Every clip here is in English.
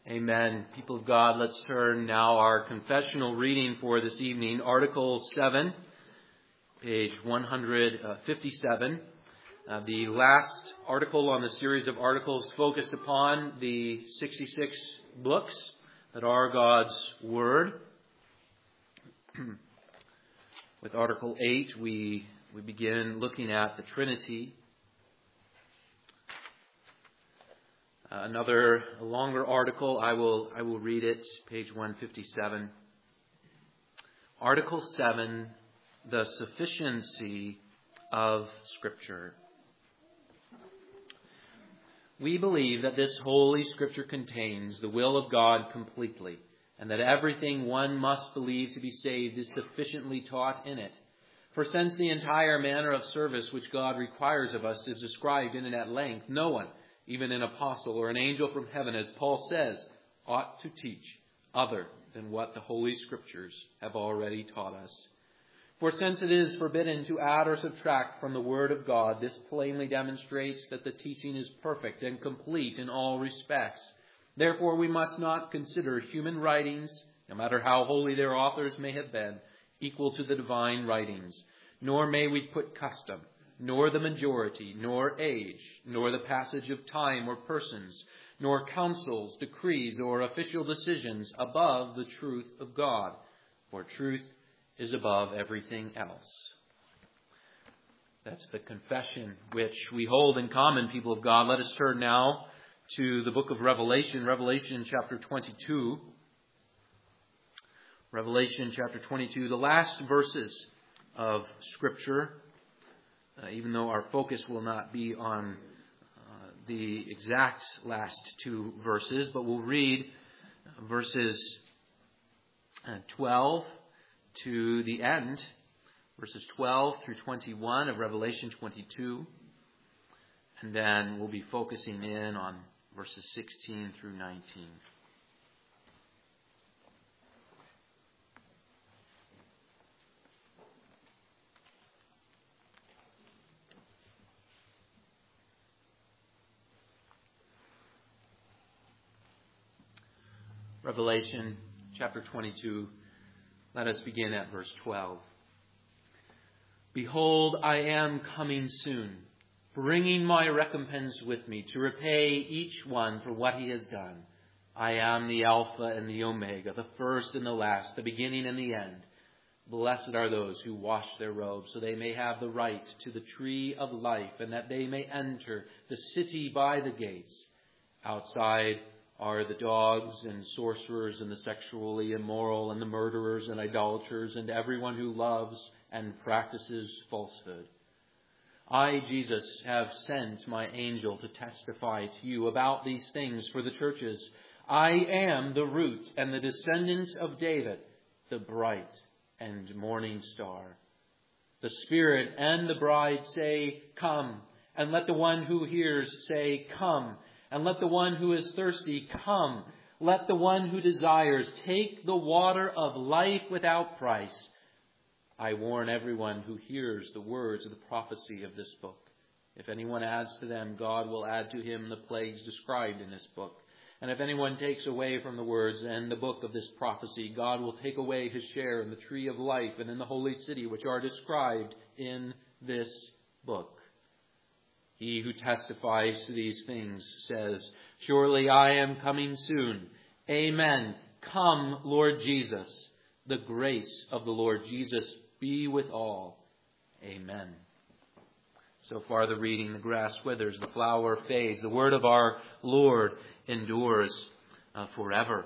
Amen. People of God, let's turn now our confessional reading for this evening. Article 7, page 157. The last article on the series of articles focused upon the 66 books that are God's Word. With Article 8, we begin looking at the Trinity. Another longer article, I will read it, page 157. Article 7, the sufficiency of Scripture. We believe that this Holy Scripture contains the will of God completely, and that everything one must believe to be saved is sufficiently taught in it. For since the entire manner of service which God requires of us is described in it at length, no one, even an apostle or an angel from heaven, as Paul says, ought to teach other than what the Holy Scriptures have already taught us. For since it is forbidden to add or subtract from the Word of God, this plainly demonstrates that the teaching is perfect and complete in all respects. Therefore we must not consider human writings, no matter how holy their authors may have been, equal to the divine writings, nor may we put custom, nor the majority, nor age, nor the passage of time or persons, nor counsels, decrees, or official decisions above the truth of God. For truth is above everything else. That's the confession which we hold in common, people of God. Let us turn now to the book of Revelation, Revelation chapter 22. Revelation chapter 22, the last verses of Scripture. Even though our focus will not be on the exact last two verses, but we'll read verses 12 to the end, verses 12 through 21 of Revelation 22, and then we'll be focusing in on verses 16 through 19. Revelation chapter 22, let us begin at verse 12. Behold, I am coming soon, bringing my recompense with me to repay each one for what he has done. I am the Alpha and the Omega, the first and the last, the beginning and the end. Blessed are those who wash their robes, so they may have the right to the tree of life, and that they may enter the city by the gates. Outside are the dogs and sorcerers and the sexually immoral and the murderers and idolaters and everyone who loves and practices falsehood. I, Jesus, have sent my angel to testify to you about these things for the churches. I am the root and the descendant of David, the bright and morning star. The Spirit and the bride say, Come, and let the one who hears say, Come. And let the one who is thirsty come. Let the one who desires take the water of life without price. I warn everyone who hears the words of the prophecy of this book. If anyone adds to them, God will add to him the plagues described in this book. And if anyone takes away from the words and the book of this prophecy, God will take away his share in the tree of life and in the holy city, which are described in this book. He who testifies to these things says, Surely I am coming soon. Amen. Come, Lord Jesus. The grace of the Lord Jesus be with all. Amen. So far the reading, the grass withers, the flower fades. The word of our Lord endures forever.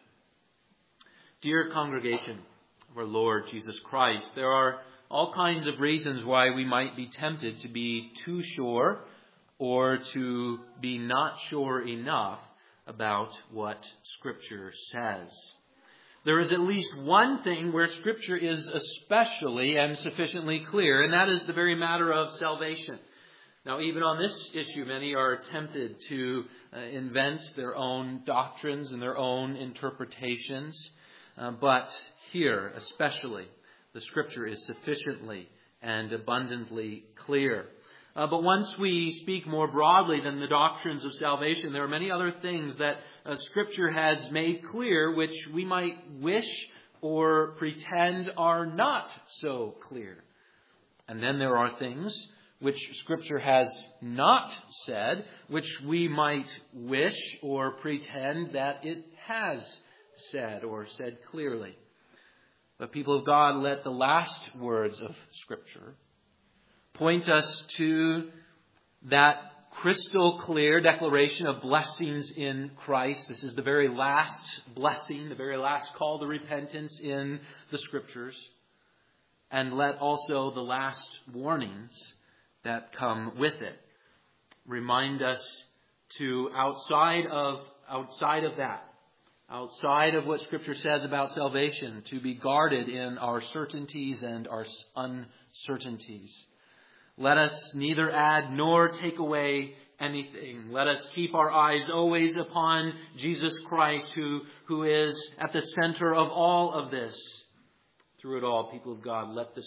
Dear congregation of our Lord Jesus Christ, there are all kinds of reasons why we might be tempted to be too sure or to be not sure enough about what Scripture says. There is at least one thing where Scripture is especially and sufficiently clear, and that is the very matter of salvation. Now, even on this issue, many are tempted to invent their own doctrines and their own interpretations. But here, especially, the Scripture is sufficiently and abundantly clear. But once we speak more broadly than the doctrines of salvation, there are many other things that Scripture has made clear which we might wish or pretend are not so clear. And then there are things which Scripture has not said, which we might wish or pretend that it has said or said clearly. But people of God, let the last words of Scripture point us to that crystal clear declaration of blessings in Christ. This is the very last blessing, the very last call to repentance in the Scriptures. And let also the last warnings that come with it remind us to outside of that, outside of what Scripture says about salvation, to be guarded in our certainties and our uncertainties. Let us neither add nor take away anything. Let us keep our eyes always upon Jesus Christ, who is at the center of all of this. Through it all, people of God, let the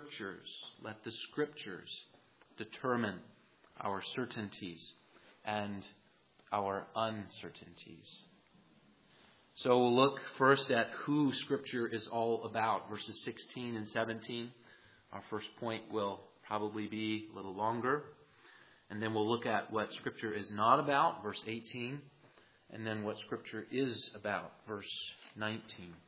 Scriptures determine our certainties and our uncertainties. So we'll look first at who Scripture is all about, verses 16 and 17. Our first point will probably be a little longer. And then we'll look at what Scripture is not about, verse 18. And then what Scripture is about, verse 19.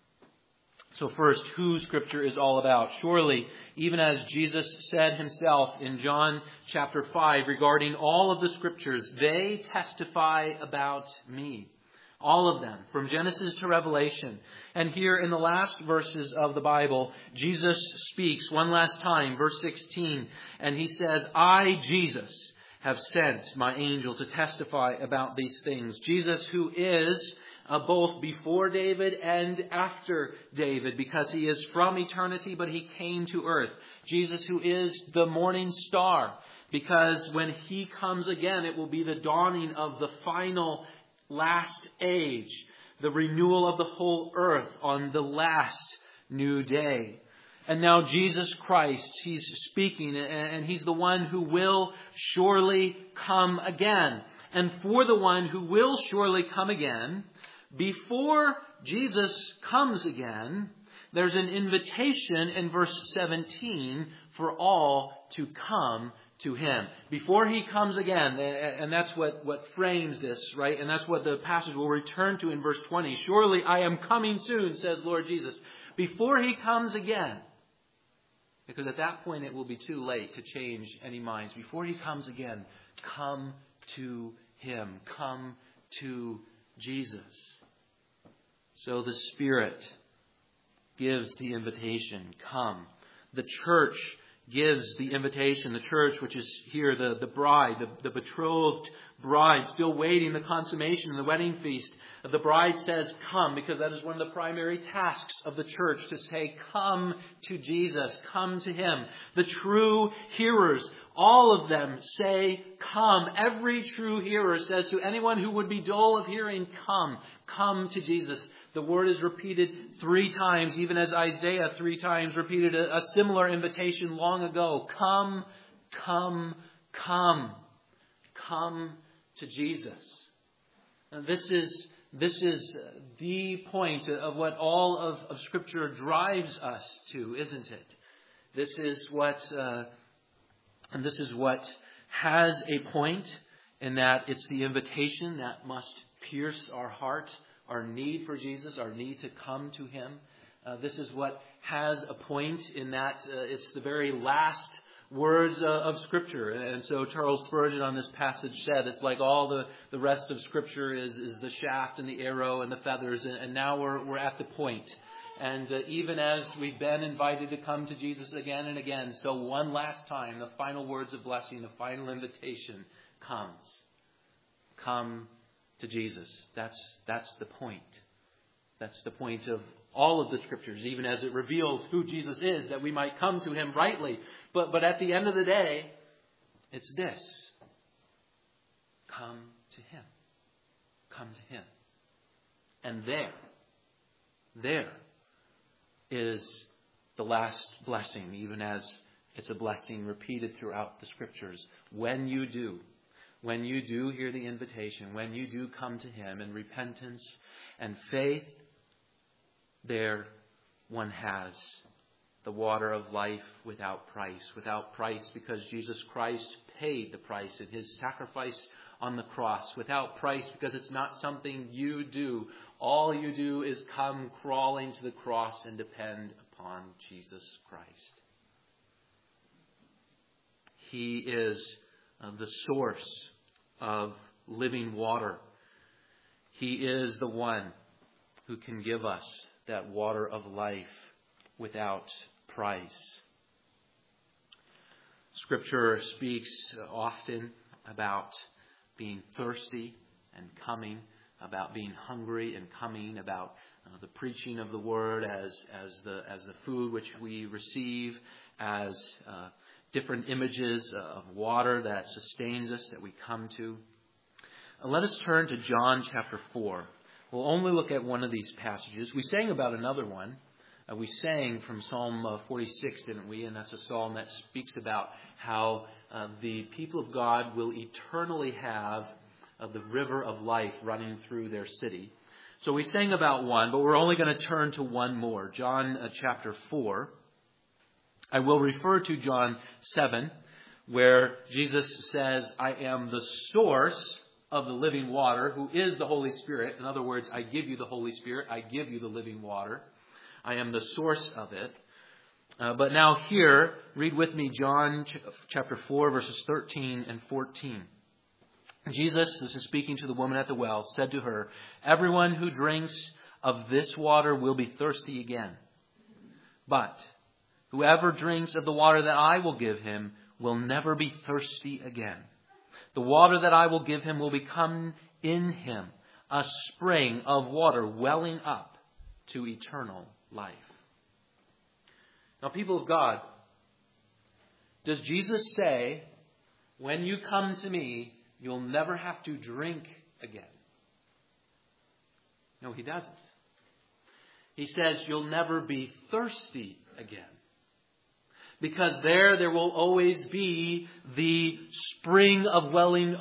So first, who Scripture is all about. Surely, even as Jesus said himself in John chapter 5 regarding all of the Scriptures, they testify about me. All of them, from Genesis to Revelation. And here in the last verses of the Bible, Jesus speaks one last time, verse 16, and he says, I, Jesus, have sent my angel to testify about these things. Jesus, who is both before David and after David, because he is from eternity, but he came to earth. Jesus, who is the morning star, because when he comes again, it will be the dawning of the final last age, the renewal of the whole earth on the last new day. And now Jesus Christ, he's speaking, and he's the one who will surely come again. And for the one who will surely come again, before Jesus comes again, there's an invitation in verse 17 for all to come to him. Before he comes again, and that's what frames this, right? And that's what the passage will return to in verse 20. Surely I am coming soon, says Lord Jesus. Before he comes again, because at that point it will be too late to change any minds. Before he comes again, come to him. Come to Jesus. So the Spirit gives the invitation. Come. The church gives the invitation. The church, which is here the bride, the betrothed bride, still waiting the consummation and the wedding feast. The bride says, come, because that is one of the primary tasks of the church, to say, come to Jesus, come to him. The true hearers, all of them say, come. Every true hearer says to anyone who would be dull of hearing, come to Jesus. The word is repeated 3 times, even as Isaiah 3 times repeated a similar invitation long ago. Come, come, come. Come to Jesus. And this is the point of what all of Scripture drives us to, isn't it? This is what has a point, in that it's the invitation that must pierce our heart. Our need for Jesus, our need to come to him. This is what has a point, in that it's the very last words of Scripture. And so Charles Spurgeon on this passage said, it's like all the rest of Scripture is the shaft and the arrow and the feathers. And now we're at the point. And even as we've been invited to come to Jesus again and again, so one last time, the final words of blessing, the final invitation comes. Come to Jesus. That's the point. That's the point of all of the Scriptures, even as it reveals who Jesus is, that we might come to him rightly. But at the end of the day, it's this. Come to him. Come to him. And there is the last blessing, even as It's a blessing repeated throughout the Scriptures. When you do hear the invitation, when you do come to Him in repentance and faith, there one has the water of life without price. Without price because Jesus Christ paid the price in His sacrifice on the cross. Without price because it's not something you do. All you do is come crawling to the cross and depend upon Jesus Christ. He is the source of living water. He is the one who can give us that water of life without price. Scripture speaks often about being thirsty and coming, about being hungry and coming, about the preaching of the Word as the food which we receive, as different images of water that sustains us, that we come to. Let us turn to John chapter 4. We'll only look at one of these passages. We sang about another one. We sang from Psalm 46, didn't we? And that's a psalm that speaks about how the people of God will eternally have the river of life running through their city. So we sang about one, but we're only going to turn to one more. John chapter 4. I will refer to John 7, where Jesus says, I am the source of the living water, who is the Holy Spirit. In other words, I give you the Holy Spirit. I give you the living water. I am the source of it. But now here, read with me John chapter 4, verses 13 and 14. Jesus, this is speaking to the woman at the well, said to her, everyone who drinks of this water will be thirsty again. But whoever drinks of the water that I will give him will never be thirsty again. The water that I will give him will become in him a spring of water welling up to eternal life. Now, people of God, does Jesus say, when you come to me, you'll never have to drink again? No, He doesn't. He says you'll never be thirsty again. Because there will always be the spring of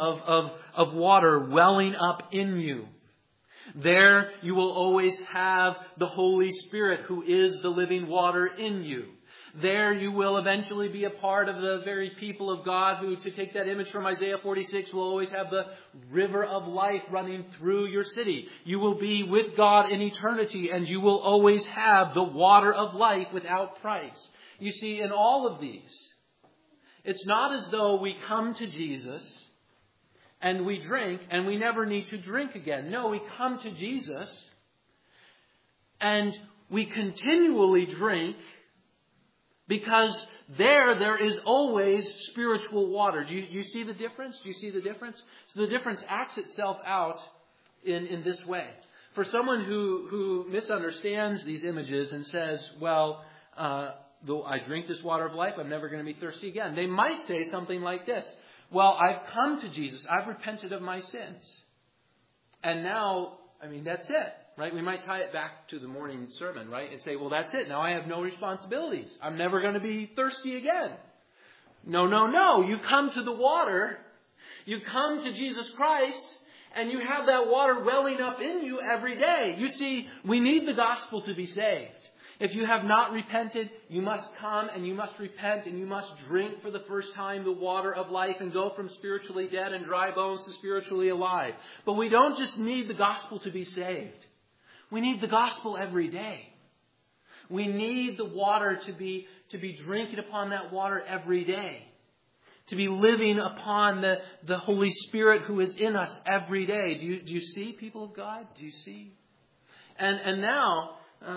water welling up in you. There you will always have the Holy Spirit, who is the living water in you. There you will eventually be a part of the very people of God who, to take that image from Isaiah 46, will always have the river of life running through your city. You will be with God in eternity, and you will always have the water of life without price. You see, in all of these, it's not as though we come to Jesus and we drink and we never need to drink again. No, we come to Jesus and we continually drink because there is always spiritual water. Do you see the difference? Do you see the difference? So the difference acts itself out in this way. For someone who misunderstands these images and says, well, though I drink this water of life, I'm never going to be thirsty again. They might say something like this. Well, I've come to Jesus. I've repented of my sins. And now, that's it, right? We might tie it back to the morning sermon, right? And say, well, that's it. Now I have no responsibilities. I'm never going to be thirsty again. No. You come to the water. You come to Jesus Christ. And you have that water welling up in you every day. You see, we need the gospel to be saved. If you have not repented, you must come and you must repent and you must drink for the first time the water of life and go from spiritually dead and dry bones to spiritually alive. But we don't just need the gospel to be saved. We need the gospel every day. We need the water to be drinking upon that water every day. To be living upon the Holy Spirit who is in us every day. Do you see, people of God? Do you see? And now,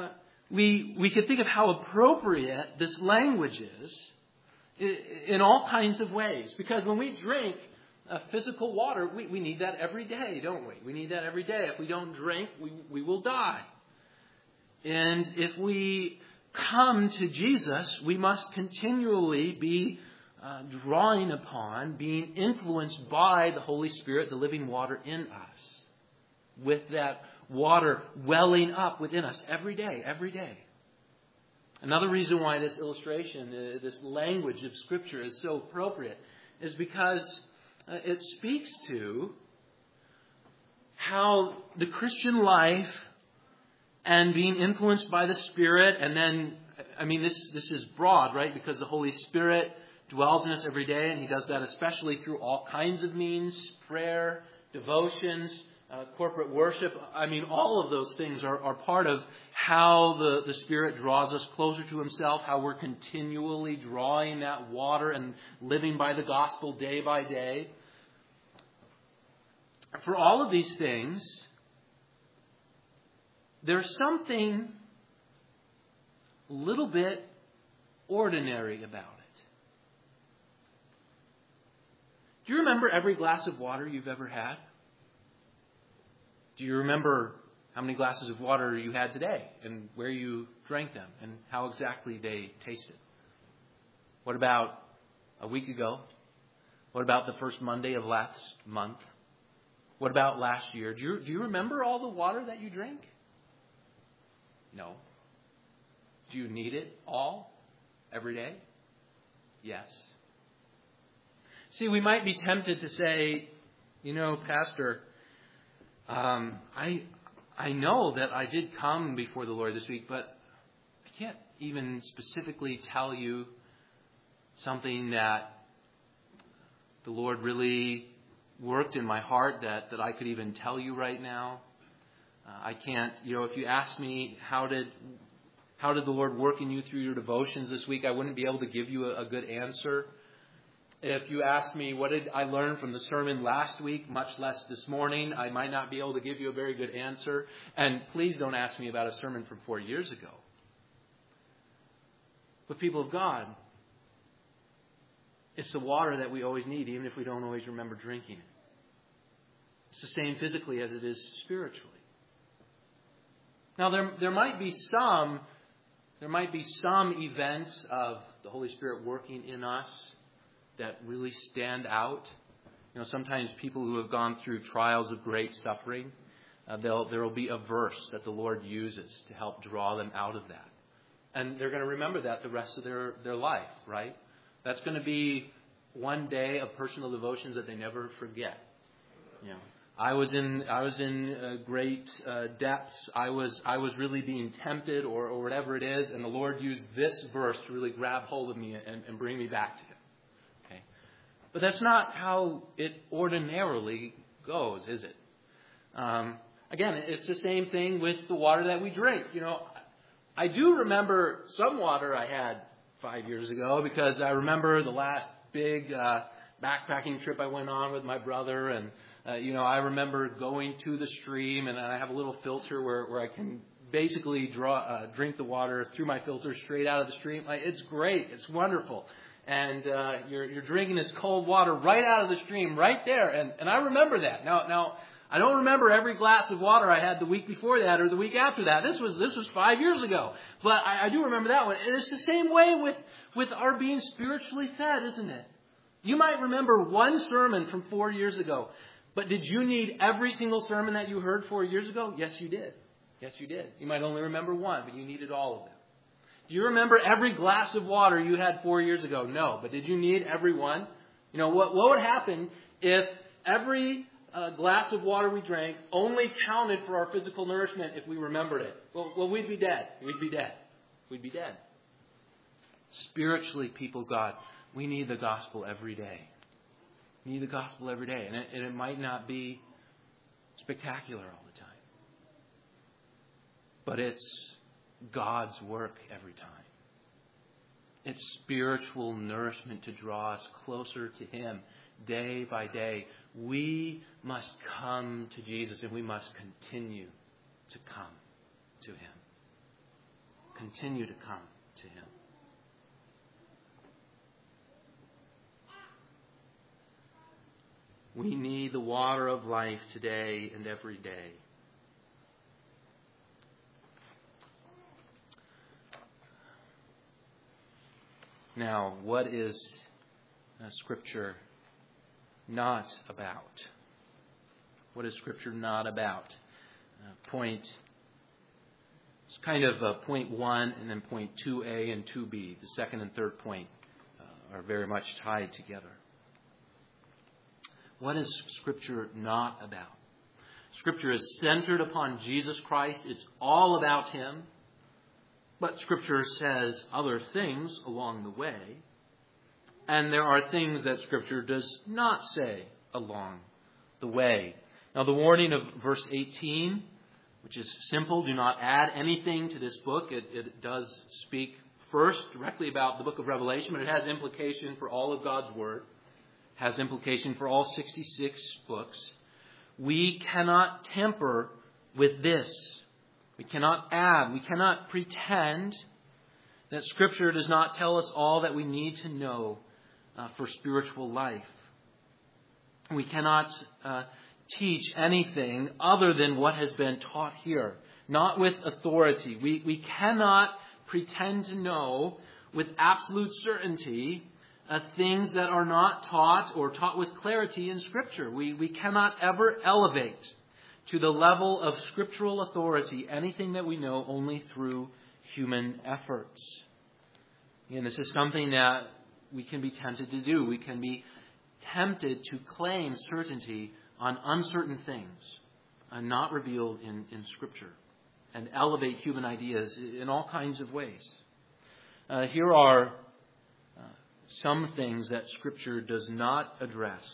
we could think of how appropriate this language is in all kinds of ways. Because when we drink physical water, we need that every day, don't we? We need that every day. If we don't drink, we will die. And if we come to Jesus, we must continually be drawing upon, being influenced by the Holy Spirit, the living water in us, with that water welling up within us every day. Another reason why this illustration, this language of Scripture is so appropriate is because it speaks to how the Christian life and being influenced by the Spirit, and then, this is broad, right? Because the Holy Spirit dwells in us every day, and He does that especially through all kinds of means, prayer, devotions, corporate worship. All of those things are part of how the Spirit draws us closer to Himself, how we're continually drawing that water and living by the gospel day by day. For all of these things, there's something a little bit ordinary about it. Do you remember every glass of water you've ever had? Do you remember how many glasses of water you had today and where you drank them and how exactly they tasted? What about a week ago? What about the first Monday of last month? What about last year? Do you remember all the water that you drank? No. Do you need it all every day? Yes. See, we might be tempted to say, Pastor, I know that I did come before the Lord this week, but I can't even specifically tell you something that the Lord really worked in my heart that I could even tell you right now. I can't, if you ask me how did the Lord work in you through your devotions this week, I wouldn't be able to give you a good answer. If you ask me what did I learn from the sermon last week, much less this morning, I might not be able to give you a very good answer. And please don't ask me about a sermon from 4 years ago. But people of God, it's the water that we always need, even if we don't always remember drinking it. It's the same physically as it is spiritually. Now, there might be some events of the Holy Spirit working in us that really stand out. Sometimes people who have gone through trials of great suffering, there will be a verse that the Lord uses to help draw them out of that. And they're going to remember that the rest of their life, right? That's going to be one day of personal devotions that they never forget. I was in great depths. I was really being tempted or whatever it is, and the Lord used this verse to really grab hold of me and bring me back to Him. Okay, but that's not how it ordinarily goes, is it? Again, it's the same thing with the water that we drink. I do remember some water I had 5 years ago because I remember the last big backpacking trip I went on with my brother, and I remember going to the stream, and I have a little filter where I can basically drink the water through my filter straight out of the stream. It's great. It's wonderful. And you're drinking this cold water right out of the stream right there. And I remember that. Now, I don't remember every glass of water I had the week before that or the week after that. This was 5 years ago. But I do remember that one. And it's the same way with our being spiritually fed, isn't it? You might remember one sermon from 4 years ago. But did you need every single sermon that you heard 4 years ago? Yes, you did. Yes, you did. You might only remember one, but you needed all of them. Do you remember every glass of water you had 4 years ago? No. But did you need every one? What would happen if every glass of water we drank only counted for our physical nourishment if we remembered it? Well, we'd be dead. We'd be dead. We'd be dead. Spiritually, people of God, we need the gospel every day. We need the gospel every day. And it might not be spectacular all the time. But it's God's work every time. It's spiritual nourishment to draw us closer to Him day by day. We must come to Jesus, and we must continue to come to Him. Continue to come to Him. We need the water of life today and every day. Now, what is Scripture not about? What is Scripture not about? Point It's kind of point 1 and then point 2a and 2b. The second and third point are very much tied together. What is Scripture not about? Scripture is centered upon Jesus Christ. It's all about Him. But Scripture says other things along the way. And there are things that Scripture does not say along the way. Now, the warning of verse 18, which is simple, do not add anything to this book. It does speak first directly about the book of Revelation, but it has implication for all of God's Word. It has implication for all 66 books. We cannot tamper with this. We cannot add. We cannot pretend that Scripture does not tell us all that we need to know for spiritual life. We cannot teach anything other than what has been taught here, not with authority. We cannot pretend to know with absolute certainty things that are not taught or taught with clarity in Scripture. We cannot ever elevate to the level of scriptural authority anything that we know only through human efforts. And this is something that we can be tempted to do. We can be tempted to claim certainty on uncertain things not revealed in Scripture and elevate human ideas in all kinds of ways. Here are some things that Scripture does not address.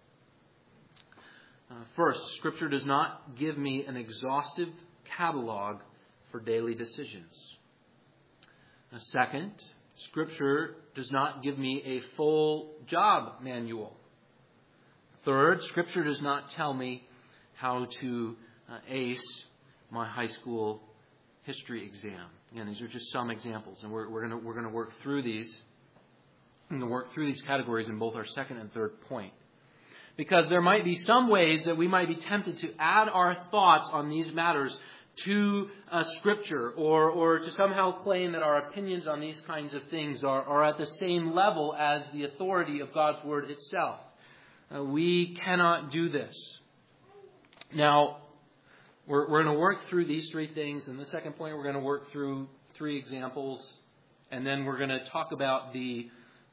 First, Scripture does not give me an exhaustive catalog for daily decisions. Second, Scripture does not give me a full job manual. Third, Scripture does not tell me how to ace my high school history exam. Again, these are just some examples, and we're going to work through these. I'm going to work through these categories in both our second and third point. Because there might be some ways that we might be tempted to add our thoughts on these matters to Scripture or to somehow claim that our opinions on these kinds of things are at the same level as the authority of God's Word itself. We cannot do this. Now, we're going to work through these three things. In the second point, we're going to work through three examples, and then we're going to talk about the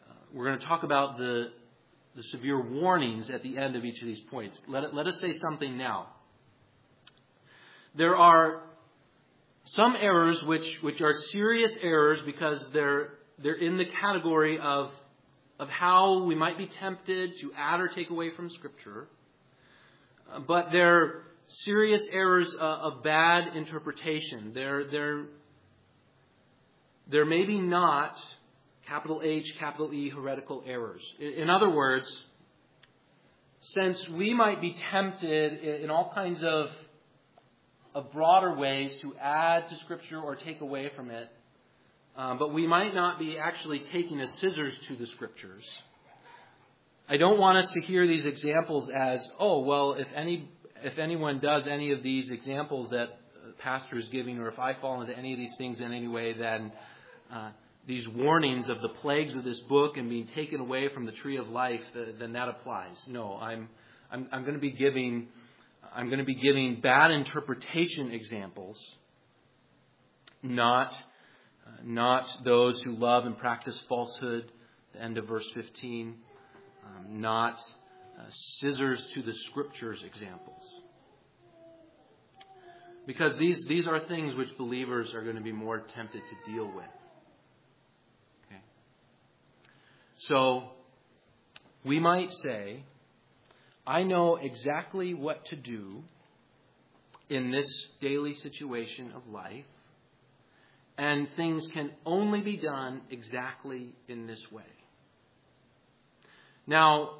severe warnings at the end of each of these points. Let us say something now. There are some errors which are serious errors because they're in the category of how we might be tempted to add or take away from Scripture. But they're serious errors of bad interpretation. They're maybe not capital H, capital E, heretical errors. In other words, since we might be tempted in all kinds of broader ways to add to Scripture or take away from it, but we might not be actually taking a scissors to the Scriptures. I don't want us to hear these examples as, oh, well, if anyone does any of these examples that the pastor is giving, or if I fall into any of these things in any way, then these warnings of the plagues of this book and being taken away from the tree of life, then that applies. No, I'm going to be giving bad interpretation examples, not those who love and practice falsehood. The end of verse 15, not scissors to the Scriptures examples, because these are things which believers are going to be more tempted to deal with. So, we might say, I know exactly what to do in this daily situation of life, and things can only be done exactly in this way. Now,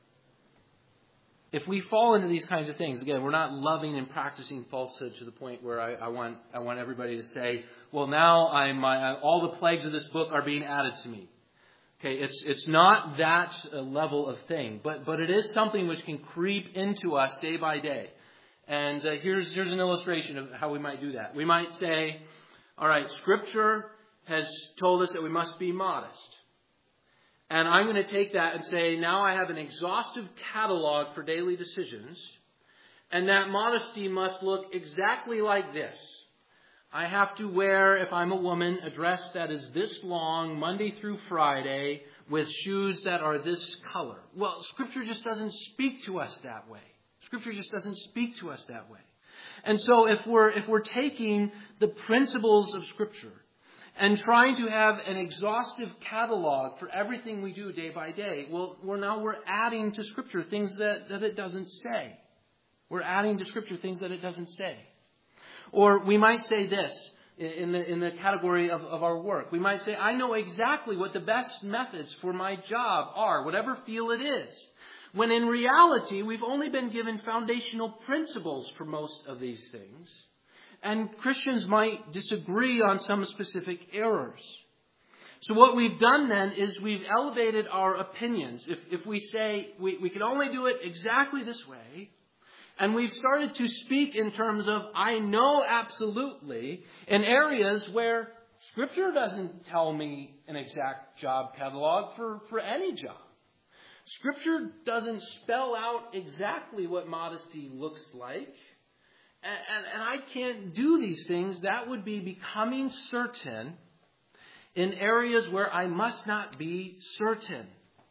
if we fall into these kinds of things, again, we're not loving and practicing falsehood to the point where I want everybody to say, well, now all the plagues of this book are being added to me. Okay, it's not that level of thing, but it is something which can creep into us day by day. And here's an illustration of how we might do that. We might say, all right, Scripture has told us that we must be modest. And I'm going to take that and say, now I have an exhaustive catalog for daily decisions, and that modesty must look exactly like this. I have to wear, if I'm a woman, a dress that is this long, Monday through Friday, with shoes that are this color. Well, Scripture just doesn't speak to us that way. Scripture just doesn't speak to us that way. And so if we're taking the principles of Scripture and trying to have an exhaustive catalog for everything we do day by day, well, we're adding to Scripture things that it doesn't say. We're adding to Scripture things that it doesn't say. Or we might say this in the category of our work. We might say, I know exactly what the best methods for my job are, whatever field it is. When in reality, we've only been given foundational principles for most of these things. And Christians might disagree on some specific errors. So what we've done then is we've elevated our opinions. If we say we can only do it exactly this way, and we've started to speak in terms of, I know absolutely, in areas where Scripture doesn't tell me an exact job catalog for any job. Scripture doesn't spell out exactly what modesty looks like. And I can't do these things. That would be becoming certain in areas where I must not be certain.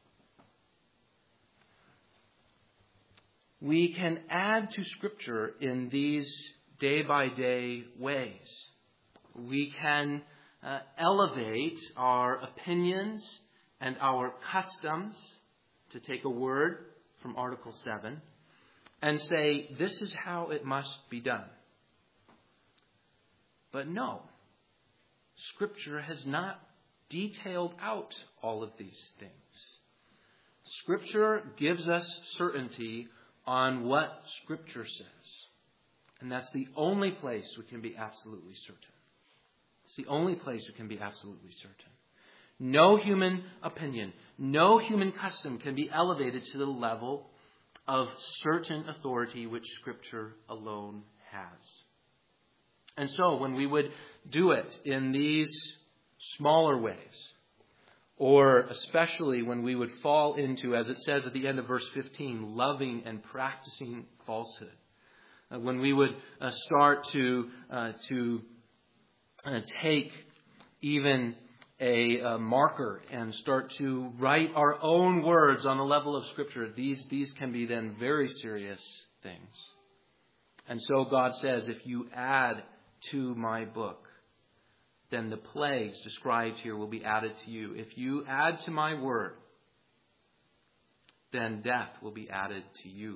We can add to Scripture in these day-by-day ways. We can elevate our opinions and our customs, to take a word from Article 7, and say, this is how it must be done. But no, Scripture has not detailed out all of these things. Scripture gives us certainty on what Scripture says. And that's the only place we can be absolutely certain. It's the only place we can be absolutely certain. No human opinion, no human custom can be elevated to the level of certain authority which Scripture alone has. And so when we would do it in these smaller ways, or especially when we would fall into, as it says at the end of verse 15, loving and practicing falsehood. When we would start to take even a marker and start to write our own words on the level of Scripture, these can be then very serious things. And so God says, if you add to my book, then the plagues described here will be added to you. If you add to my word, then death will be added to you.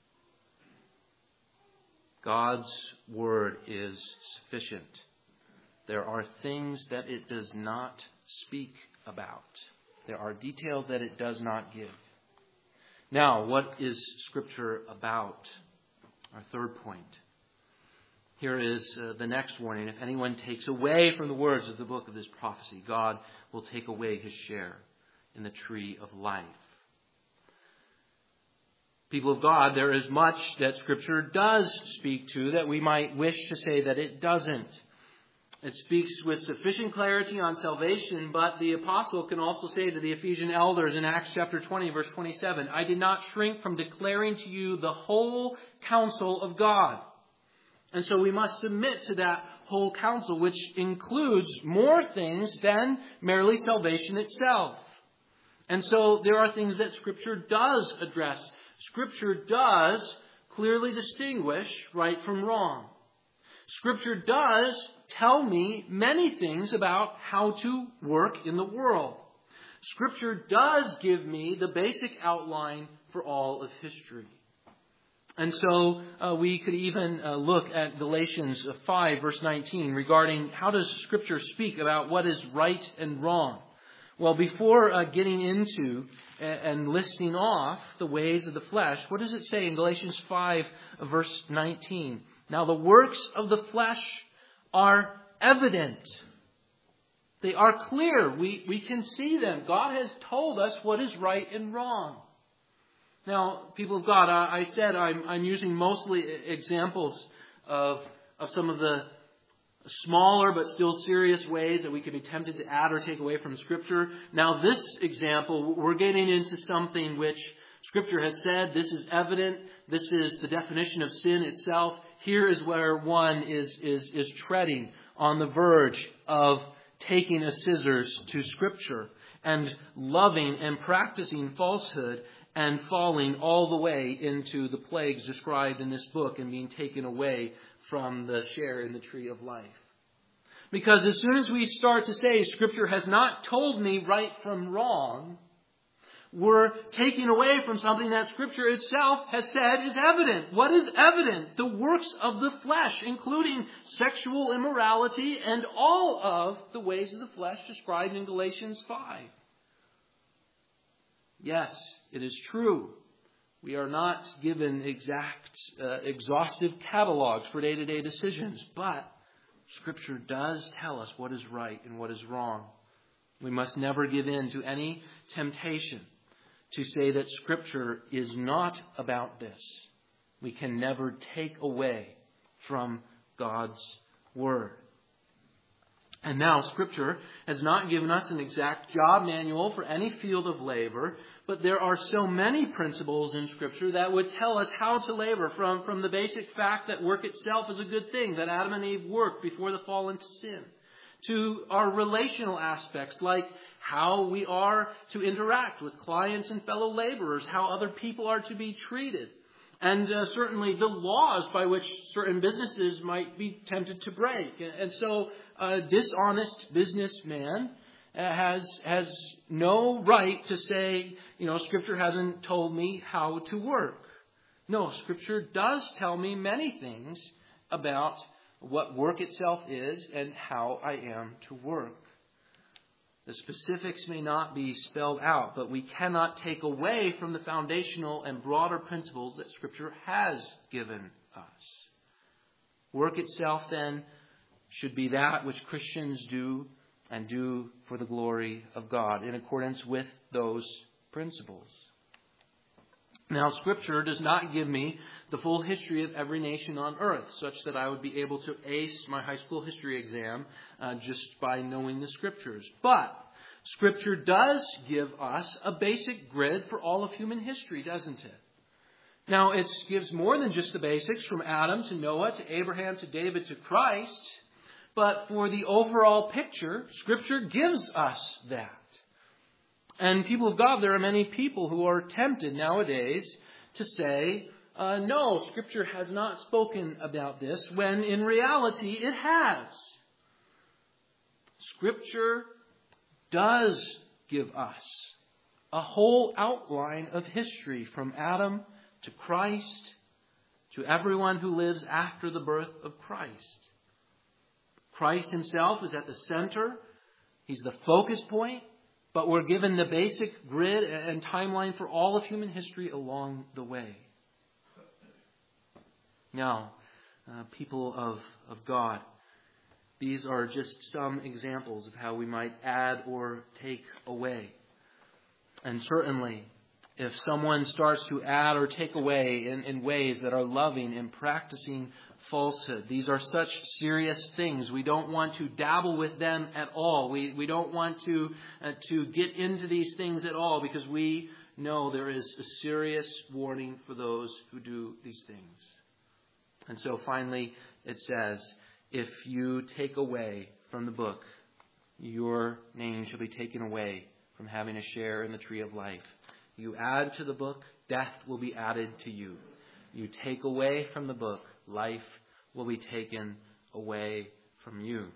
God's word is sufficient. There are things that it does not speak about. There are details that it does not give. Now, what is Scripture about? Our third point. Here is the next warning. If anyone takes away from the words of the book of this prophecy, God will take away his share in the tree of life. People of God, there is much that Scripture does speak to that we might wish to say that it doesn't. It speaks with sufficient clarity on salvation, but the apostle can also say to the Ephesian elders in Acts chapter 20, verse 27, I did not shrink from declaring to you the whole counsel of God. And so we must submit to that whole counsel, which includes more things than merely salvation itself. And so there are things that Scripture does address. Scripture does clearly distinguish right from wrong. Scripture does tell me many things about how to work in the world. Scripture does give me the basic outline for all of history. And so we could even look at Galatians 5, verse 19, regarding how does Scripture speak about what is right and wrong. Well, before getting into and listing off the ways of the flesh, what does it say in Galatians 5, verse 19? Now the works of the flesh are evident. They are clear. We can see them. God has told us what is right and wrong. Now, people of God, I said I'm using mostly examples of some of the smaller but still serious ways that we could be tempted to add or take away from Scripture. Now, this example, we're getting into something which Scripture has said. This is evident. This is the definition of sin itself. Here is where one is treading on the verge of taking a scissors to Scripture and loving and practicing falsehood and falling all the way into the plagues described in this book and being taken away from the share in the tree of life. Because as soon as we start to say Scripture has not told me right from wrong, we're taking away from something that Scripture itself has said is evident. What is evident? The works of the flesh, including sexual immorality and all of the ways of the flesh described in Galatians 5. Yes, it is true. We are not given exhaustive catalogs for day-to-day decisions, but Scripture does tell us what is right and what is wrong. We must never give in to any temptation to say that Scripture is not about this. We can never take away from God's Word. And now, Scripture has not given us an exact job manual for any field of labor, but there are so many principles in Scripture that would tell us how to labor, from the basic fact that work itself is a good thing, that Adam and Eve worked before the fall into sin, to our relational aspects, like how we are to interact with clients and fellow laborers, how other people are to be treated, and certainly the laws by which certain businesses might be tempted to break. And so a dishonest businessman has no right to say, Scripture hasn't told me how to work. No, Scripture does tell me many things about what work itself is and how I am to work. The specifics may not be spelled out, but we cannot take away from the foundational and broader principles that Scripture has given us. Work itself, then, should be that which Christians do and do for the glory of God in accordance with those principles. Now, Scripture does not give me the full history of every nation on earth, such that I would be able to ace my high school history exam just by knowing the Scriptures. But Scripture does give us a basic grid for all of human history, doesn't it? Now, it gives more than just the basics from Adam to Noah to Abraham to David to Christ. But for the overall picture, Scripture gives us that. And people of God, there are many people who are tempted nowadays to say, no, Scripture has not spoken about this, when in reality it has. Scripture does give us a whole outline of history from Adam to Christ to everyone who lives after the birth of Christ. Christ himself is at the center. He's the focus point. But we're given the basic grid and timeline for all of human history along the way. Now, people of God, these are just some examples of how we might add or take away. And certainly, if someone starts to add or take away in ways that are loving and practicing falsehood, these are such serious things. We don't want to dabble with them at all. We don't want to get into these things at all, because we know there is a serious warning for those who do these things. And so finally it says, if you take away from the book, your name shall be taken away from having a share in the tree of life. You add to the book, death will be added to you. You take away from the book, life will be taken away from you.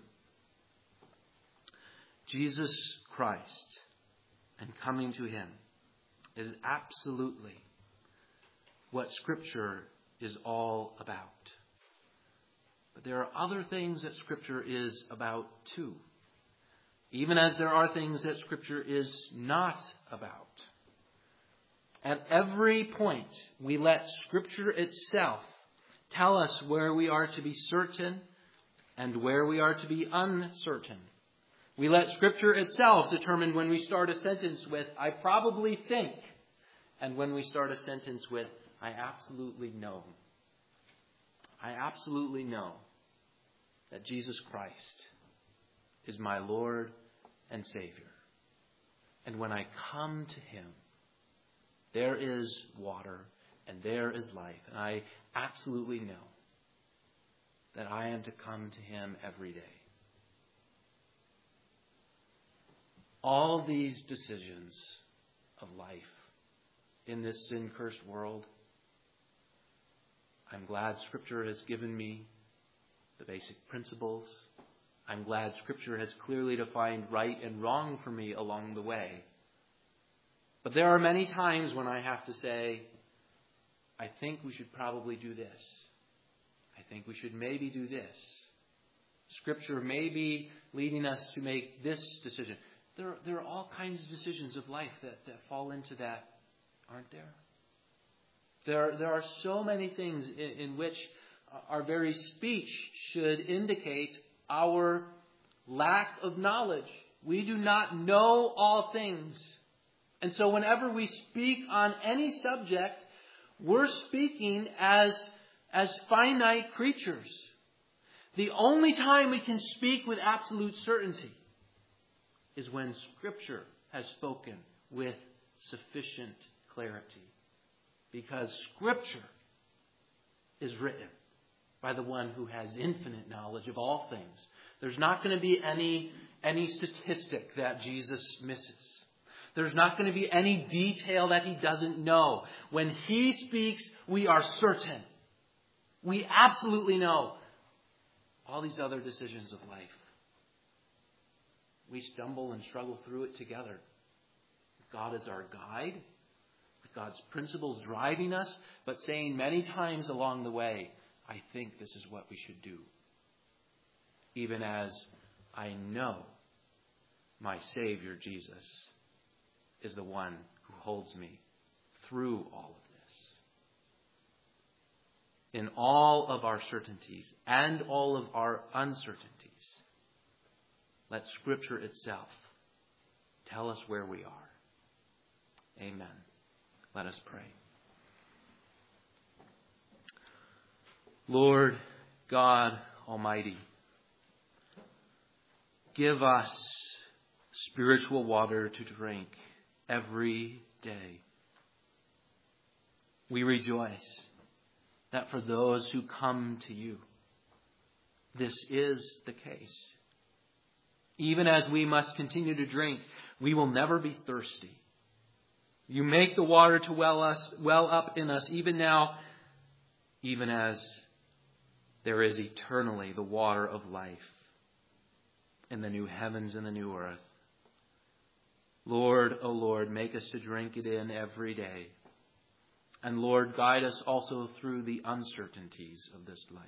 Jesus Christ and coming to him is absolutely what Scripture is all about. But there are other things that Scripture is about too, even as there are things that Scripture is not about. At every point, we let Scripture itself tell us where we are to be certain and where we are to be uncertain. We let Scripture itself determine when we start a sentence with, I probably think, and when we start a sentence with, I absolutely know. I absolutely know that Jesus Christ is my Lord and Savior. And when I come to him, there is water and there is life. And I absolutely know that I am to come to him every day. all these decisions of life in this sin-cursed world, I'm glad Scripture has given me the basic principles. I'm glad Scripture has clearly defined right and wrong for me along the way. But there are many times when I have to say, I think we should probably do this. I think we should maybe do this. Scripture may be leading us to make this decision. There are all kinds of decisions of life that fall into that, aren't there? There are so many things in which our very speech should indicate our lack of knowledge. We do not know all things. And so whenever we speak on any subject, we're speaking as finite creatures. The only time we can speak with absolute certainty is when Scripture has spoken with sufficient clarity. Because Scripture is written by the one who has infinite knowledge of all things. There's not going to be any statistic that Jesus misses. There's not going to be any detail that he doesn't know. When he speaks, we are certain. We absolutely know. All these other decisions of life, we stumble and struggle through it together. God is our guide, with God's principles driving us, but saying many times along the way, I think this is what we should do. Even as I know my Savior Jesus is the one who holds me through all of this. In all of our certainties and all of our uncertainties, let Scripture itself tell us where we are. Amen. Let us pray. Lord God Almighty, give us spiritual water to drink every day. We rejoice that for those who come to you, this is the case. Even as we must continue to drink, we will never be thirsty. You make the water to well up in us even now, even as there is eternally the water of life in the new heavens and the new earth. Lord, O Lord, make us to drink it in every day. And Lord, guide us also through the uncertainties of this life.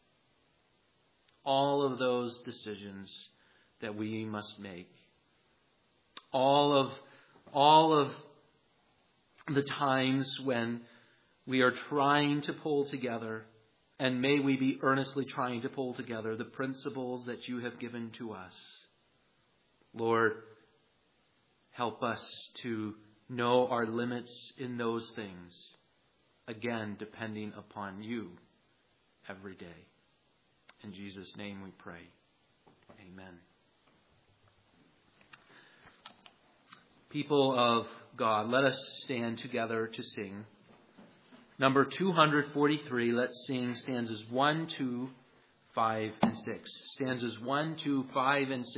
All of those decisions that we must make. All of the times when we are trying to pull together, and may we be earnestly trying to pull together the principles that you have given to us. Lord, help us to know our limits in those things. Again, depending upon you every day. In Jesus' name we pray. Amen. People of God, let us stand together to sing. Number 243, let's sing stanzas 1, 2, 5, and 6. Stanzas 1, 2, 5, and 6.